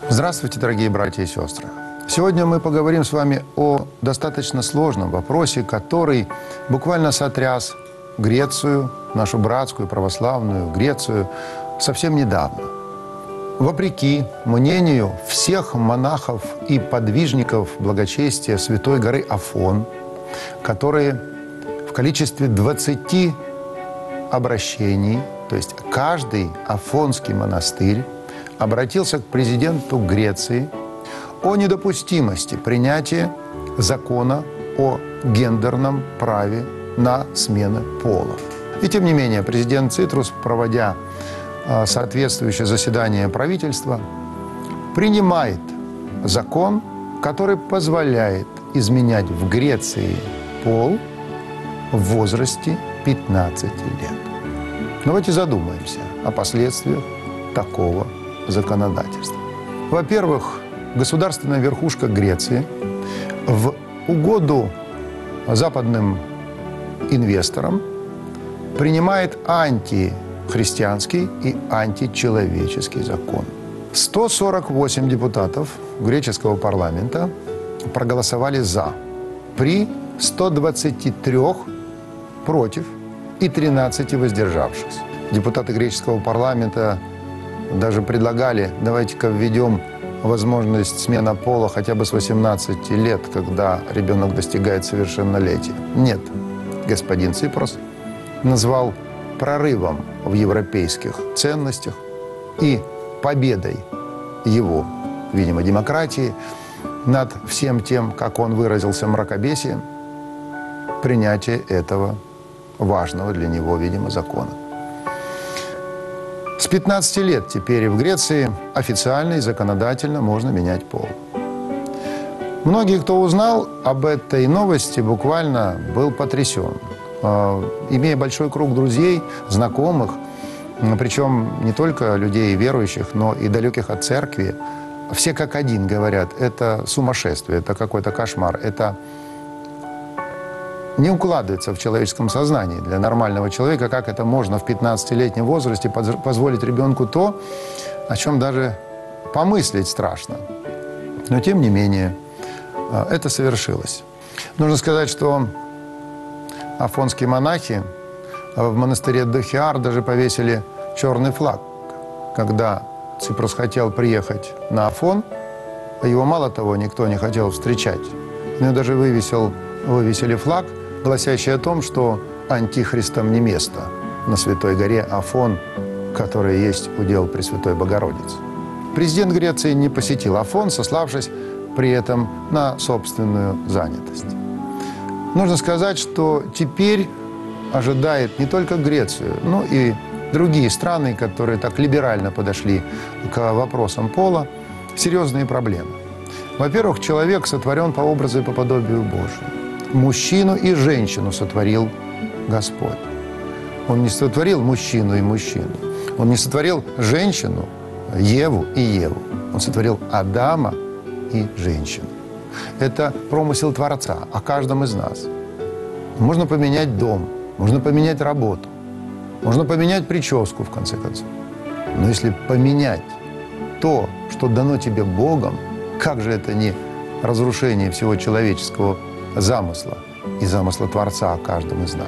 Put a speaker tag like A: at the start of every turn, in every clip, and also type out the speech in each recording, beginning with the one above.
A: Здравствуйте, дорогие братья и сестры! Сегодня мы поговорим с вами о достаточно сложном вопросе, который буквально сотряс Грецию, нашу братскую православную Грецию, совсем недавно. Вопреки мнению всех монахов и подвижников благочестия Святой горы Афон, которые в количестве 20 обращений, то есть каждый афонский монастырь, обратился к президенту Греции о недопустимости принятия закона о гендерном праве на смену пола. И тем не менее, президент Цитрус, проводя соответствующее заседание правительства, принимает закон, который позволяет изменять в Греции пол в возрасте 15 лет. Давайте задумаемся о последствиях такого законодательства. Во-первых, государственная верхушка Греции в угоду западным инвесторам принимает антихристианский и античеловеческий закон. 148 депутатов греческого парламента проголосовали «за» при 123 против и 13 воздержавшихся. Депутаты греческого парламента даже предлагали, давайте-ка введем возможность смены пола хотя бы с 18 лет, когда ребенок достигает совершеннолетия. Нет, господин Ципрос назвал прорывом в европейских ценностях и победой его, видимо, демократии над всем тем, как он выразился, мракобесием, принятие этого важного для него, видимо, закона. С 15 лет теперь в Греции официально и законодательно можно менять пол. Многие, кто узнал об этой новости, буквально был потрясен. Имея большой круг друзей, знакомых, причем не только людей верующих, но и далеких от церкви, все как один говорят, это сумасшествие, это какой-то кошмар, это не укладывается в человеческом сознании для нормального человека, как это можно в 15-летнем возрасте позволить ребенку то, о чем даже помыслить страшно. Но тем не менее, это совершилось. Нужно сказать, что афонские монахи в монастыре Дохиар даже повесили черный флаг. Когда Ципрос хотел приехать на Афон, его мало того никто не хотел встречать, но даже вывесили флаг, гласящий о том, что антихристам не место на Святой горе Афон, которая есть удел Пресвятой Богородицы. Президент Греции не посетил Афон, сославшись при этом на собственную занятость. Нужно сказать, что теперь ожидает не только Грецию, но и другие страны, которые так либерально подошли к вопросам пола, серьезные проблемы. Во-первых, человек сотворен по образу и по подобию Божию. Мужчину и женщину сотворил Господь. Он не сотворил мужчину и мужчину. Он не сотворил женщину, Еву и Еву. Он сотворил Адама и женщину. Это промысел Творца о каждом из нас. Можно поменять дом, можно поменять работу, можно поменять прическу, в конце концов. Но если поменять то, что дано тебе Богом, как же это не разрушение всего человеческого замысла и замысла Творца о каждом из нас.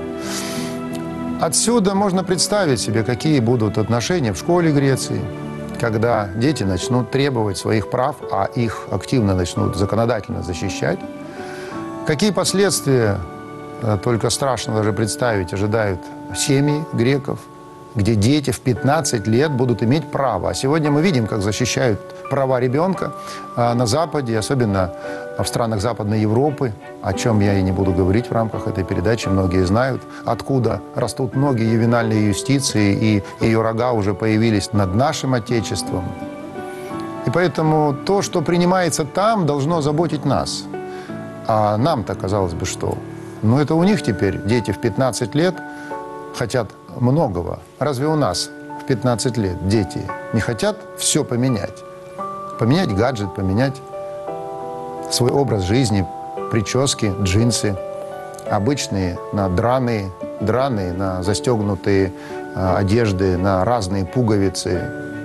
A: Отсюда можно представить себе, какие будут отношения в школе Греции, когда дети начнут требовать своих прав, а их активно начнут законодательно защищать. Какие последствия, только страшно даже представить, ожидают семьи греков, где дети в 15 лет будут иметь право. А сегодня мы видим, как защищают права ребенка на Западе, особенно в странах Западной Европы, о чем я и не буду говорить в рамках этой передачи. Многие знают, откуда растут ноги ювенальной юстиции, и ее рога уже появились над нашим Отечеством. И поэтому то, что принимается там, должно заботить нас. А нам-то, казалось бы, что? Ну, это у них теперь дети в 15 лет хотят многого. Разве у нас в 15 лет дети не хотят все поменять? Поменять гаджет, поменять свой образ жизни, прически, джинсы, обычные на драные на застегнутые одежды, на разные пуговицы.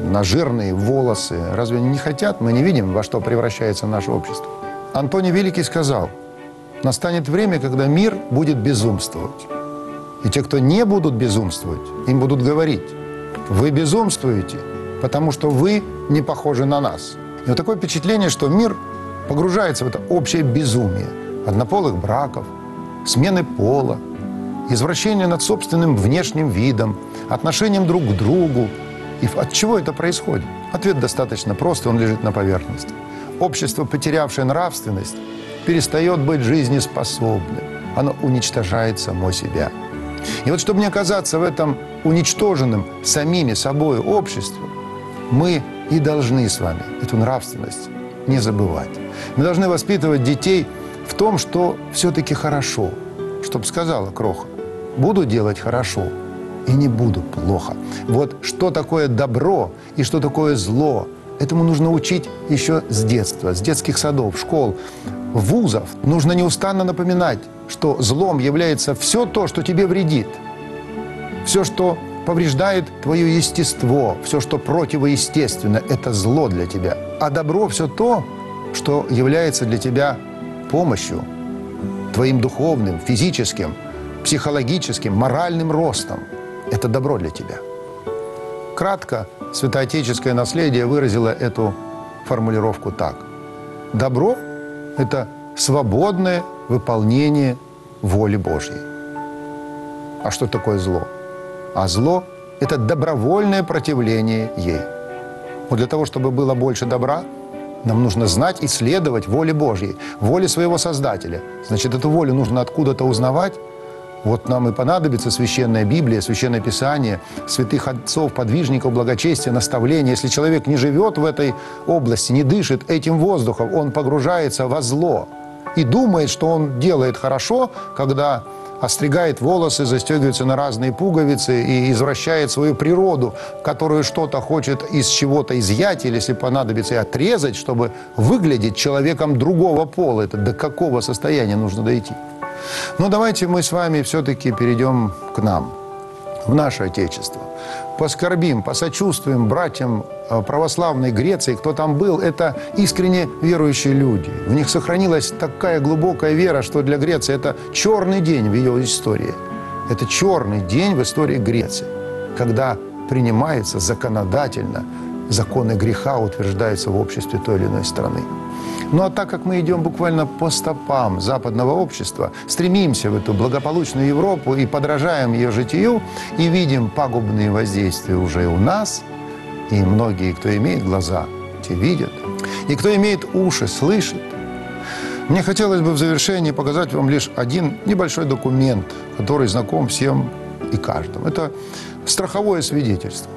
A: на жирные волосы. Разве они не хотят? Мы не видим, во что превращается наше общество. Антоний Великий сказал: настанет время, когда мир будет безумствовать. И те, кто не будут безумствовать, им будут говорить: вы безумствуете, потому что вы не похожи на нас. И вот такое впечатление, что мир погружается в это общее безумие однополых браков, смены пола, извращения над собственным внешним видом, отношением друг к другу. И от чего это происходит? Ответ достаточно прост, он лежит на поверхности. Общество, потерявшее нравственность, перестает быть жизнеспособным. Оно уничтожает само себя. И вот чтобы не оказаться в этом уничтоженном самими собой обществе, мы и должны с вами эту нравственность не забывать. Мы должны воспитывать детей в том, что все-таки хорошо. Чтоб сказала кроха: буду делать хорошо и не буду плохо. Вот что такое добро и что такое зло, этому нужно учить еще с детства, с детских садов, школ, вузов. Нужно неустанно напоминать, что злом является все то, что тебе вредит. Все, что повреждает твое естество, все, что противоестественно, это зло для тебя. А добро все то, что является для тебя помощью, твоим духовным, физическим, психологическим, моральным ростом. Это добро для тебя. Кратко, святоотеческое наследие выразило эту формулировку так: добро – это свободное выполнение воли Божьей. А что такое зло? А зло – это добровольное противление ей. Вот для того, чтобы было больше добра, нам нужно знать и следовать воле Божьей, воле своего Создателя. Значит, эту волю нужно откуда-то узнавать. Вот нам и понадобится Священная Библия, Священное Писание, святых отцов, подвижников, благочестия, наставления. Если человек не живет в этой области, не дышит этим воздухом, он погружается во зло и думает, что он делает хорошо, когда остригает волосы, застегивается на разные пуговицы и извращает свою природу, которую что-то хочет из чего-то изъять или, если понадобится, и отрезать, чтобы выглядеть человеком другого пола. Это до какого состояния нужно дойти? Но давайте мы с вами все-таки перейдем к нам, в наше Отечество. Поскорбим, посочувствуем братьям православной Греции, кто там был. Это искренне верующие люди. В них сохранилась такая глубокая вера, что для Греции это черный день в ее истории. Это черный день в истории Греции, когда принимаются законодательно законы греха, утверждаются в обществе той или иной страны. Ну а так как мы идем буквально по стопам западного общества, стремимся в эту благополучную Европу и подражаем ее житию, и видим пагубные воздействия уже у нас, и многие, кто имеет глаза, те видят, и кто имеет уши, слышит. Мне хотелось бы в завершении показать вам лишь один небольшой документ, который знаком всем и каждому. Это страховое свидетельство,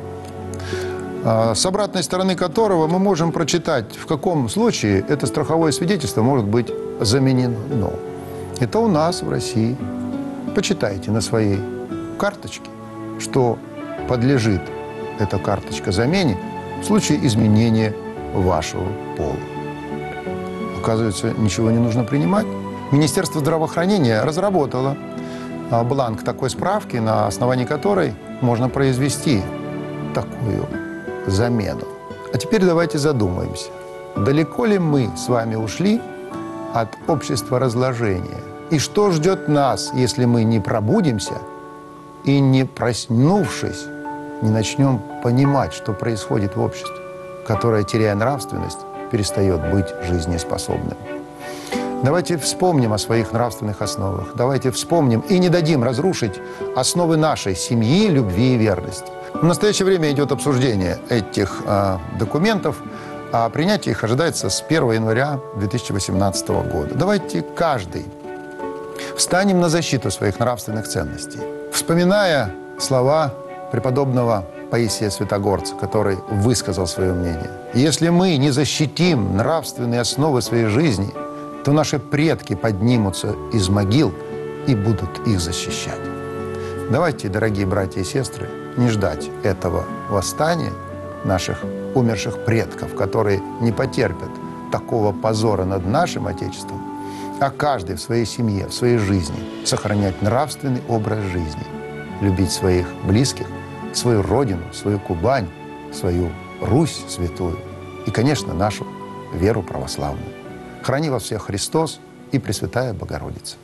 A: с обратной стороны которого мы можем прочитать, в каком случае это страховое свидетельство может быть заменено. Это у нас, в России. Почитайте на своей карточке, что подлежит эта карточка замене в случае изменения вашего пола. Оказывается, ничего не нужно принимать. Министерство здравоохранения разработало бланк такой справки, на основании которой можно произвести такую замену. А теперь давайте задумаемся, далеко ли мы с вами ушли от общества разложения? И что ждет нас, если мы не пробудимся и, не проснувшись, не начнем понимать, что происходит в обществе, которое, теряя нравственность, перестает быть жизнеспособным? Давайте вспомним о своих нравственных основах. Давайте вспомним и не дадим разрушить основы нашей семьи, любви и верности. В настоящее время идет обсуждение этих документов, а принятие их ожидается с 1 января 2018 года. Давайте каждый встанем на защиту своих нравственных ценностей, вспоминая слова преподобного Паисия Святогорца, который высказал свое мнение. Если мы не защитим нравственные основы своей жизни, то наши предки поднимутся из могил и будут их защищать. Давайте, дорогие братья и сестры, не ждать этого восстания наших умерших предков, которые не потерпят такого позора над нашим Отечеством, а каждый в своей семье, в своей жизни сохранять нравственный образ жизни, любить своих близких, свою родину, свою Кубань, свою Русь святую и, конечно, нашу веру православную. Храни вас всех Христос и Пресвятая Богородица.